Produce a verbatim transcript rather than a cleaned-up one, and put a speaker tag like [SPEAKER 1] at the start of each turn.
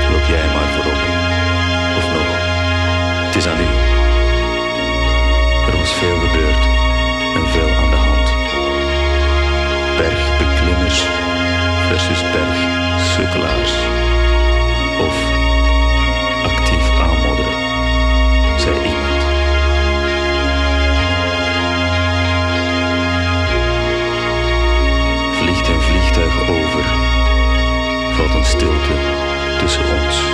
[SPEAKER 1] Loop jij maar voorop. Of nog, het is aan u. Er was veel gebeurd en veel aan de hand. Bergbeklimmers versus bergsukkelaars. Of actief aanmodderen, zei iemand. Vliegt een vliegtuig over, valt een stilte tussen ons.